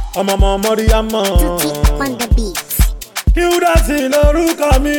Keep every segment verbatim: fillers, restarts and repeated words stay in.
ọmọ ọmọ mọ́ríyámọ̀. Tutti on the beat. Qdotty lórúkọ mi.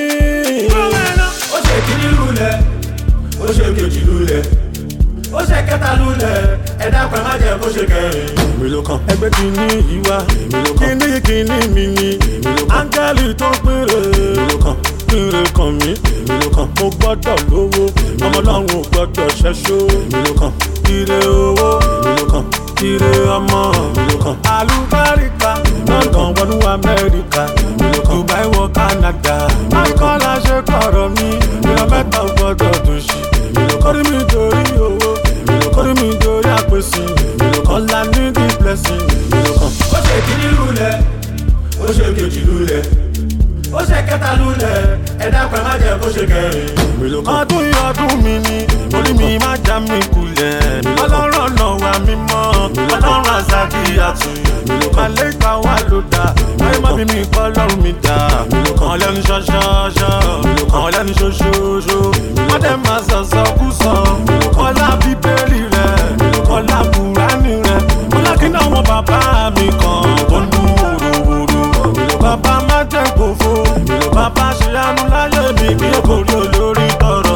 ó ṣe kíní lulẹ̀ ó ṣe kejì lulẹ̀ ó ṣe kẹta lulẹ̀ ẹ̀dá pẹ̀ má jẹ́ kó ṣe kẹrin. èmi ló kàn. ẹgbẹ́ kìíní yìí wá. èmi ló kàn. kíní kìíní mi ni. èmi ló kàn. áńgẹ́lì tó péré. èmi ló kàn. péré kàn mí. èmi ló kàn. mo gbọ́dọ̀ lówó. ọmọ ọlọ́run ò gbọ́dọ̀ ṣẹ́ṣó. èmi ló kàn. ire owó. èmi ló kàn. ire ọmọ. èmi ló kàn. àlùbáríkà. London wọnú Amẹ́ríkà. èmi ló kàn. Dubai wọ Canada. Máìkọ́lá ṣe kọ̀rọ̀ mi. ìran mẹ́ta ò gbọ́dọ̀ dùn sí. èmi ló kàn. kórìí mi dorí owó. èmi ló kàn. kórìí mi dorí àpèsè. èmi ló kàn. ọ̀la ní the blessing. èmi ló kàn. ó ṣe kíní lulẹ̀ ó ṣe kejì lulẹ̀ ó ṣe kẹta lulẹ̀ ẹ̀dá pẹ̀ má jẹ́ kó ṣe kẹrin. èmi ló kàn. ọdún yìí ọdún mi ni orí mi má já mi kulẹ̀ ọlọ́run ọ̀nà wa mímọ́ ọlọ́run àzàkì àtún àlégbà wa ló dá ayé má bí mi kọ́ lọ́rùn mi dá àwọn lẹ́nu ṣọ́ṣọ́ṣọ́ àwọn lẹ́nu ṣoṣooṣo wọ́n dẹ̀ máa sọ̀sọ̀ kú sọ ọlá bíbélì rẹ̀ ọlá kùránì rẹ̀ ọlá kí náà wọn bàbá mi kan tó ń dún wòròwòrò bàbá má jẹ́ gbòfo bàbá ṣe àánú láyé mi kí èkó rí olórí tọrọ.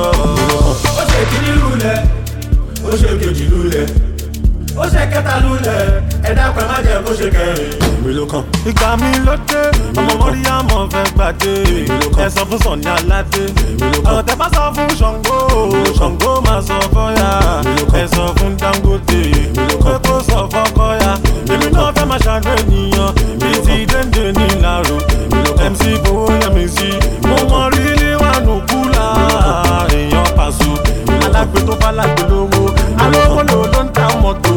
ó ṣe kíní lulẹ̀ ó ṣe kejì lulẹ̀ ó ṣe kẹta lulẹ̀ ẹ̀dá pẹ̀ má jẹ́ kó ṣe kẹrin. èmi ló kàn. ìgbà mi ló dé ọmọ mọ́ríyámọ̀ fẹ́ gbàdé ẹ sọ fún Sọ̀ní Aládé ọ̀rọ̀ tẹ bá sọ fún Ṣàngó Ṣàngó máa sọ fọ́yà ẹ sọ fún Dangote pé kó sọ fọ́kọ́yà èmi náà fẹ́ máa ṣàánú ènìyàn bíi ti Dénde ní Ìlàró M C Fowóyẹmísí mo mọ rí níwájú kúlà èèyàn Pàṣọ alágbe tó bá lágbe lówó alówó lò ló ń ta mọ́tò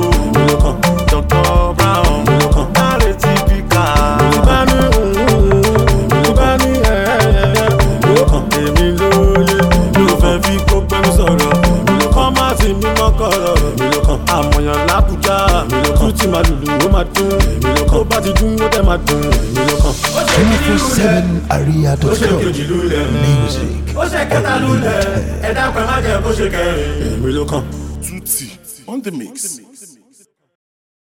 Doctor Brown láre tí bí ká. ìbá ní òun ìbá ní ẹ̀ẹ́yẹ ló kàn. èmi lóye ló fẹ́ fi kó pẹ́lú sọ̀rọ̀ kọ́ má ti mímọ́ kọ̀rọ̀ èmi ló kàn. àmọ̀yàn lábùjá tún ti máa lùlù ó máa dún. tó bá ti dún ó dẹ̀ máa dùn. èmi ló kàn. ó ṣe kíní lulẹ̀ seven aria ó dot ṣe com kejì lulẹ̀ music ó ṣe kẹta lulẹ̀ ẹ̀dá pẹ̀ má jẹ́ kó ṣe kẹrin. èmi ló kàn. Tutti on the mix.